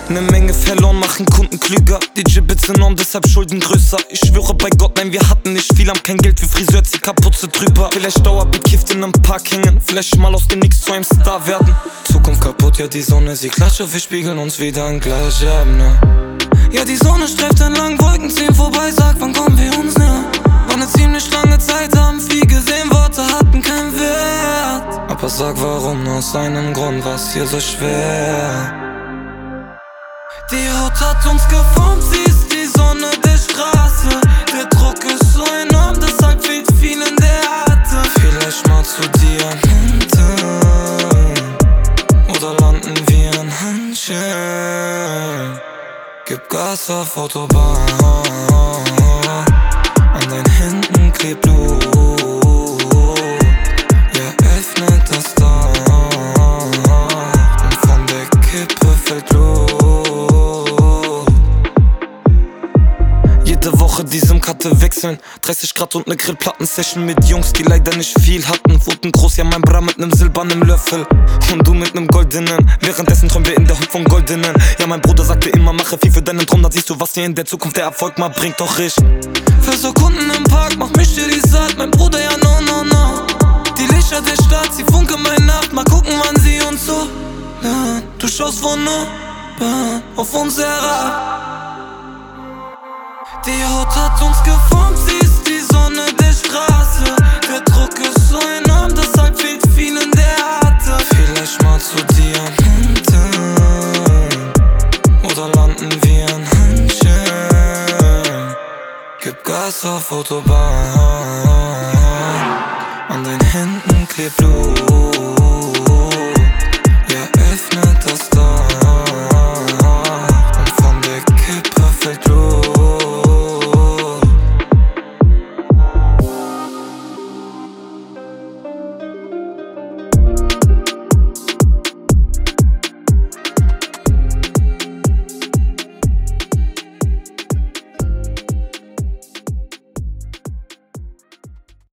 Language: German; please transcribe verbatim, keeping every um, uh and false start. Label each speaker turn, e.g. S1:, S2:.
S1: Ne Menge verloren, machen Kunden klüger. Die Gibbets enorm, deshalb Schulden größer. Ich schwöre bei Gott, nein, wir hatten nicht viel, haben kein Geld für Friseur, zieh Kapuze drüber. Vielleicht dauerbekifft in nem Park hängen, vielleicht mal aus dem Nix zu einem Star werden. Zukunft kaputt, ja die Sonne, sie klatscht, wir spiegeln uns wieder in Glas, ja, ne. Ja, die Sonne streift entlang, Wolken ziehen vorbei, sag, wann kommen wir uns näher? War ne ziemlich lange Zeit, haben viel gesehen, Worte hatten keinen Wert. Aber sag, warum, aus einem Grund war's hier so schwer. Die Haut hat uns geformt, sie ist die Sonne der Straße. Der Druck ist so enorm, deshalb fehlt viel in der Atem. Vielleicht mal zu dir hinten, oder landen wir in Handschellen. Gib Gas auf Autobahn, an deinen Händen klebt Blut. Ja, öffnet das Dach und von der Kippe fällt Blut. Jede Woche die SIM-Karte wechseln, dreißig Grad und ne Grillplatten-Session mit Jungs, die leider nicht viel hatten. Wurden groß, ja mein Bra mit nem silbernen Löffel und du mit nem goldenen. Währenddessen träumen wir in der Hut von goldenen. Ja, mein Bruder sagte immer, mache viel für deinen Traum, dann siehst du, was dir in der Zukunft der Erfolg mal bringt. Doch ich für so Kunden im Park, mach mich dir die satt. Mein Bruder, ja no, no, no. Die Lichter der Stadt, sie funkeln bei Nacht. Mal gucken, wann sie uns so, ja, du schaust von oben auf uns herab. Die Haut hat uns geformt, sie ist die Sonne der Straße. Der Druck ist so enorm, deshalb fehlt viel in der Atem. Vielleicht mal zu dir hinten, oder landen wir in Handschellen. Gib Gas auf Autobahn, an deinen Händen klebt Blut.